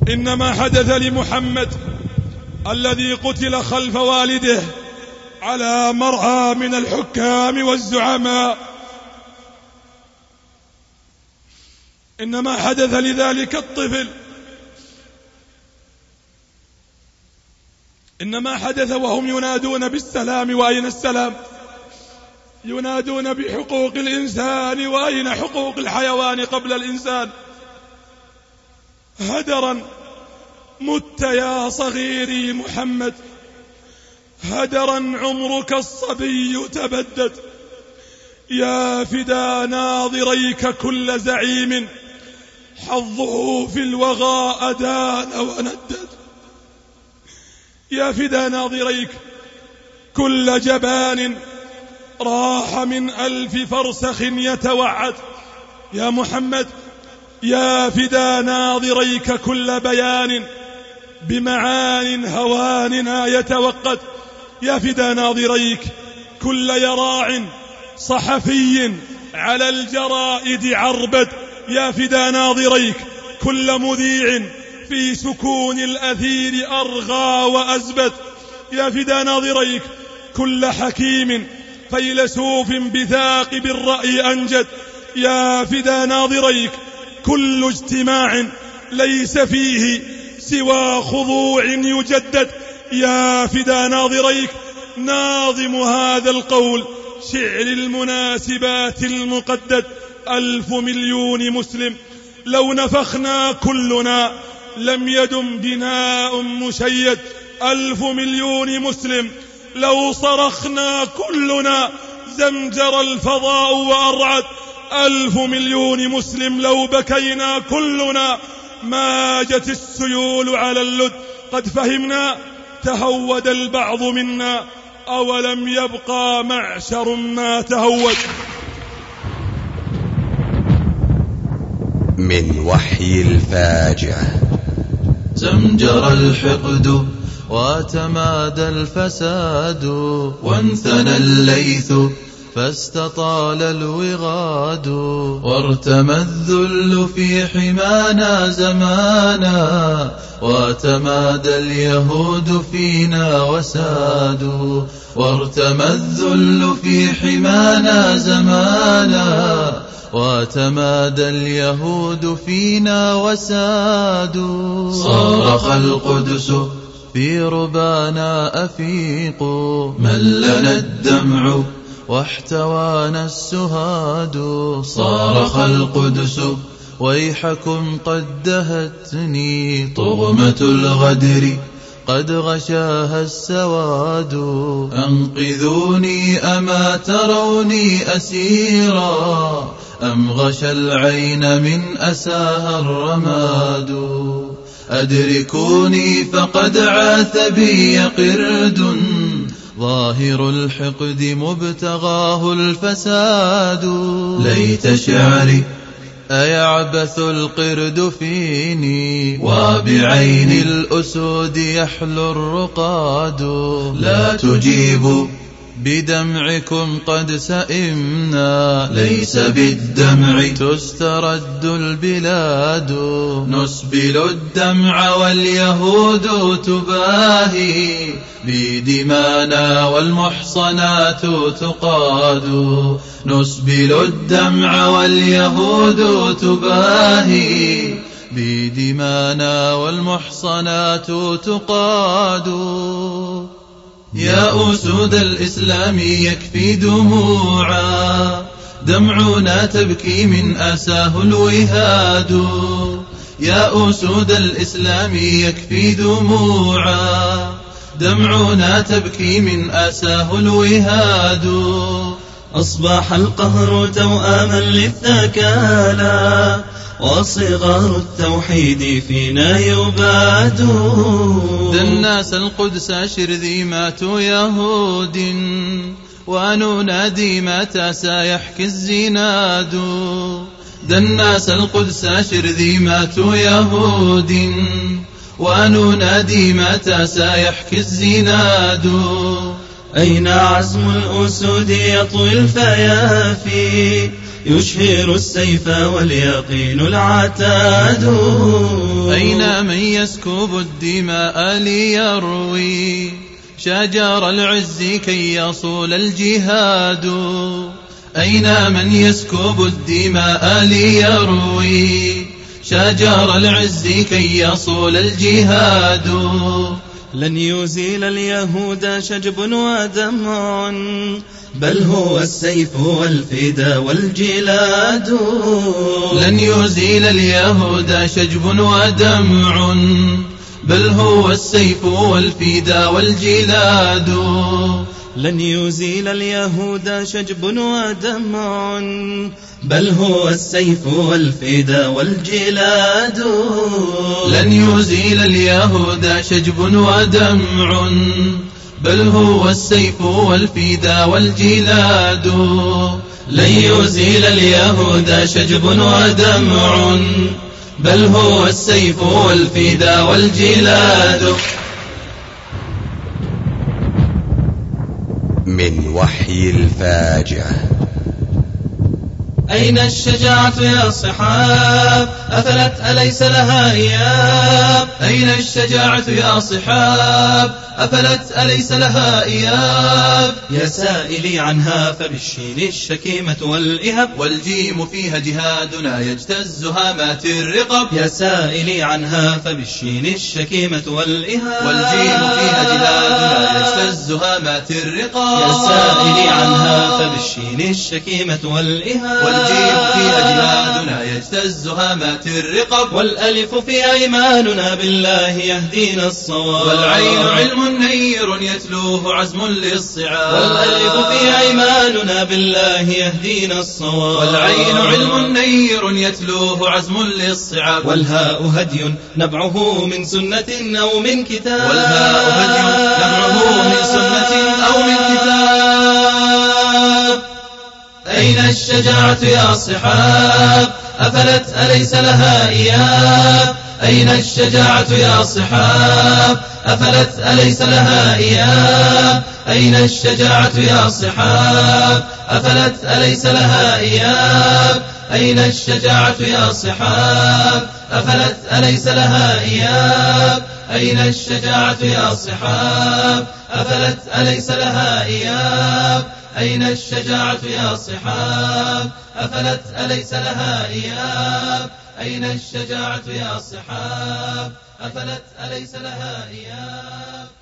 إنما حدث لمحمد الذي قتل خلف والده على مرعى من الحكام والزعماء، إنما حدث لذلك الطفل، إنما حدث وهم ينادون بالسلام، وأين السلام؟ ينادون بحقوق الإنسان، وأين حقوق الحيوان قبل الإنسان؟ هدرا مت يا صغيري محمد، هدرا عمرك الصبي تبدد، يا فدا ناظريك كل زعيم حظه في الوغى أدان وندد، يا فدا ناظريك كل جبان راح من 1000 فرسخ يتوعد، يا محمد يا فدا ناظريك كل بيان بمعان هواننا يتوقد، يا فدا ناظريك كل يراع صحفي على الجرائد عربد، يا فدا ناظريك كل مذيع في سكون الأثير أرغى وأزبد، يا فدا ناظريك كل حكيم فيلسوف بثاقب الرأي أنجد، يا فدا ناظريك كل اجتماع ليس فيه سوى خضوع يجدد، يا فدا ناظريك ناظم هذا القول شعر المناسبات المقدد، 1000 مليون مسلم لو نفخنا كلنا لم يدم بناء مشيد، 1000 مليون مسلم لو صرخنا كلنا زمجر الفضاء وأرعد، 1000 مليون مسلم لو بكينا كلنا ماجت السيول على اللد، قد فهمنا تهود البعض منا أولم يبقى معشر ما تهود. من وحي الفاجعة. زمجر الحقد وتمادى الفساد، وانثنى الليث فاستطال الوغاد، وارتمى الذل في حمانا زمانا، وتمادى اليهود فينا وسادوا، وارتمى الذل في حمانا زمانا، وتمادى اليهود فينا وسادوا، صرخ القدس في ربانا أفيق، ملنا الدمع واحتوانا السهاد، صرخ القدس ويحكم قد دهتني طغمة الغدر قد غشاها السواد، أنقذوني أما تروني أسيرا أم غشى العين من أساها الرماد، أدركوني فقد عاث بي قرد ظاهر الحقد مبتغاه الفساد، ليت شعري أيعبث القرد فيني وبعين الأسود يحلو الرقاد، لا تجيبوا بدمعكم قد سئمنا ليس بالدمع تسترد البلاد، نسبل الدمع واليهود تباهي بدمانا والمحصنات تقاد، نسبل الدمع واليهود تباهي بدمانا والمحصنات تقاد، يا أسود الإسلام يكفي دموعا دمعنا تبكي من أساه الوهاد، يا أسود الإسلام يكفي دموعا دمعنا تبكي من أساه الوهاد، أصبح القهر توأما للثكالى وصغار التوحيد فينا يباد، دناس القدس شرذيمات يهود وننادي متى سيحكي الزناد، دناس القدس شرذيمات يهود وننادي متى سيحكي الزناد، أين عزم الأسود يطوي الفيافي يشهر السيف واليقين العتاد. أين من يسكب الدماء ليروي شجر العز كي يصول الجهاد؟ أين من يسكب الدماء ليروي شجر العز كي يصول الجهاد؟ لن يزيل اليهود شجب ودمع، بل هو السيف والفدا والجلاد. لن يزيل اليهود شجب ودمع، بل هو السيف والفدا والجلاد. لن يزيل اليهود شجب ودمع، بل هو السيف والفدا والجلاد. لن يزيل اليهود شجب ودمع، بل هو السيف والفدا والجلاد. لن يزيل اليهود شجب ودمع، بل هو السيف والفدا والجلاد. من وحي الفاجعة. أين الشجاعة يا صحاب؟ أفلت أليس لها إياب؟ أين الشجاعة يا صحاب؟ أفلت أليس لها إياب؟ يا سائلي عنها فبالشين الشكيمة والإهب، والجيم فيها جهادنا يجتز هامات الرقب. يا سائلي عنها فبالشين الشكيمة والإهب، والجيم فيها جهادنا يجتز هامات الرقب. يا سائلي عنها فبالشين الشكيمة والإهب، والجيم فيها جهادنا يجتز هامات الرقب. والألف فيها إيماننا بالله يهدينا الصواب، والعين علم نير يتلوه عزم للصعاب. والألف فيها إيماننا بالله يهدينا الصواب، والعين علم نير يتلوه عزم للصعاب. والهاء هدي نبعه من سنة أو من كتاب، والهاء هدي نبعه من سنة أو من كتاب. أين الشجاعة يا صحاب؟ أفلت أليس لها إياب؟ أين الشجاعة يا صحاب؟ أفلت أليس لها إياب؟ أين الشجاعة يا صحاب؟ أفلت أليس لها إياب؟ أين الشجاعة يا صحاب؟ أفلت أليس لها إياب؟ أين الشجاعة يا صحاب؟ أفلت أليس لها إياب؟ أين الشجاعة يا صحاب؟ أفلت أليس لها إياب؟ أين الشجاعة يا صحاب؟ أفلت أليس لها إياب؟